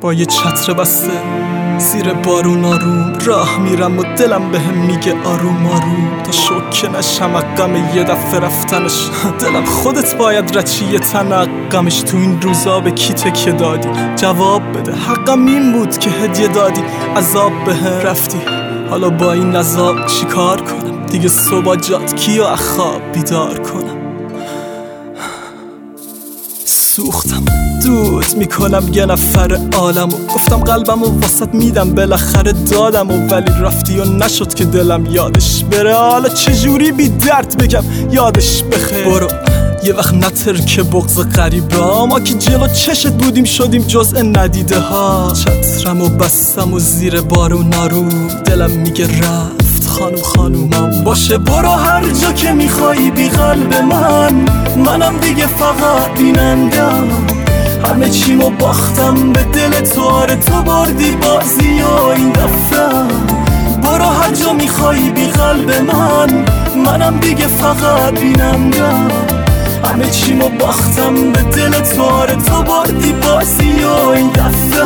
با یه چتر بسته زیر بارون آروم راه میرم و دلم بهم میگه آروم آروم، تا شوکه نشم غم یه دفعه رفتنش. دلم خودت باید رچی یه تن غمش. تو این روزا به کی تکیه دادی؟ جواب بده، حقم این بود که هدیه دادی. عذاب بهم رفتی، حالا با این عذاب چی کار کنم؟ دیگه صبح جات کیو از خواب بیدار کنم؟ سوختم دود میکنم یه نفر عالمو، گفتم قلبمو واسط میدم بالاخره دادمو، ولی رفتی و نشد که دلم یادش بره. حالا چجوری بی درد بگم یادش بخیر؟ برو یه وقت نتر که بغض غریبه ها، ما که جلو چشت بودیم شدیم جزء ندیده ها. چترمو بستم و زیر بارون آروم دلم میگه رفت خانومم باشه. برو هر جا که میخوایی بی قلب منم دیگه فقط بینندم. همه چیمو باختم به دل تو، آره تو بردی بازی و این دفعه. برو هر جا میخوایی بی قلب منم دیگه فقط بینندم. همه چیمو باختم به دل تو، آره تو بردی بازی و این دفعه.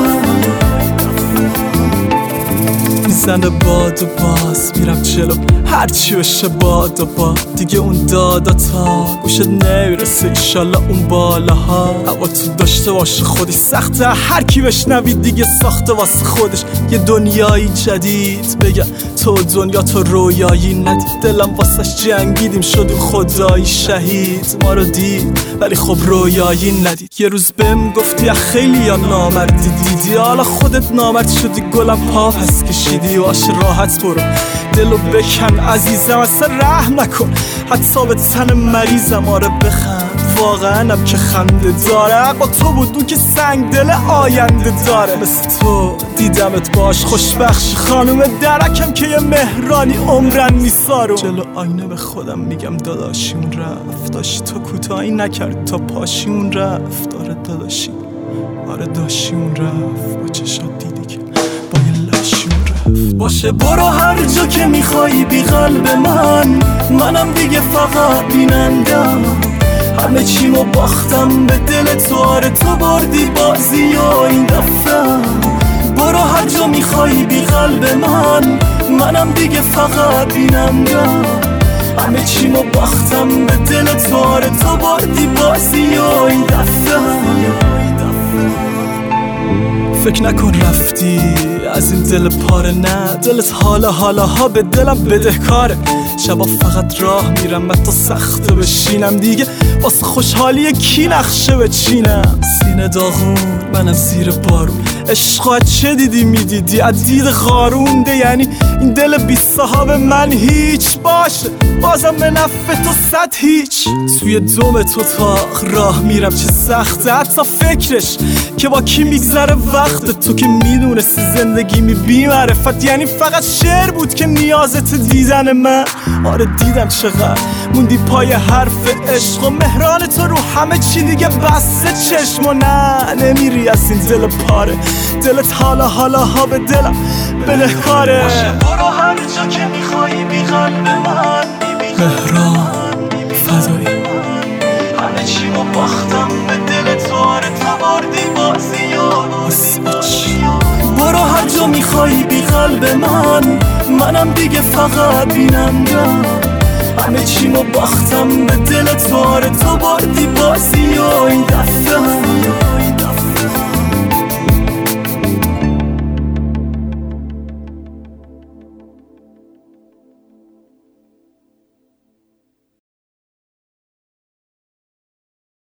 میزنه باد و باز میرم جلو، هرچی بشه باد و باد. دیگه اون دادا تا گوشت نمیرسه، ایشالله اون بالاها. هوا تو داشته باشه خودش سخته، هر کی بشنوی دیگه ساخته واسه خودش یه دنیایی جدید. بگم تو دنیا تو رویایی ندید، دلم واسش جنگیدیم شد خدایی شهید. ما رو دید ولی خب رویایی ندید. یه روز بهم گفتی خیلی یا نامردی دیدی، حالا خودت نامرد شدی گلم پا پس کشیدی. باش راحت برو دلو بکن عزیزم، اصلا رحم نکن حتی به تن مریضم. آره بخند واقعا که خنده داره، با تو بود اون که سنگ دل آینده داره. مثل تو دیدمت باش خوشبخش خانوم درکم که یه مهرانی عمرن میسارو. جلو آینه به خودم میگم داداشیون رفت، داشتی تو کوتاهی نکرد تا پاشیون رفت. آره داداشی آره داشیون رفت، با چشات دیدی که با یه لاشیون رفت. باشه برو هر جا که میخوایی بی قلب منم دیگه فقط بینندم. همه چیمو باختم به دل تو، آره تو بردی بازی و این دفعه. برو هر جا میخوایی بی قلب منم دیگه فقط بینندم. همه چیمو باختم به دل تو، آره تو بردی بازی و این دفعه. فکر نکن رفتی از این دل پاره، نه دلت حالا به دلم بدهکاره. شبا فقط راه میرم حتی سخته بشینم، دیگه واسه خوشحالی کی نقشه بچینم. سینه داغون منم زیر بارون، عشقا چه دیدی میدیدی از دید قارونده. یعنی این دل بی صاحب من هیچ باشه بازم به نفع تو صد هیچ. توی دوم تو تاق راه میرم چه سخته، حتی فکرش که با کی میگذره وقت. تو که میدونستی زندگی می بی معرفت، یعنی فقط شعر بود که نیازت دیدن من. آره دیدم چقدر موندی پای حرف عشق و مهران تو رو همه چی دیگه بسته چشم. و نه نمیری از این دل پاره، دلت حالا به دلم بدهکاره. باشه برو هر جا که میخوایی بی قلب مهران فدایی. همه چیمو باختم به دل تو، آره تو بردی بازی و برو هر جا میخوایی بی قلب منم دیگه فقط بینندم. همه چیمو باختم به دل تو، آره تو بردی بازی و این دفعه.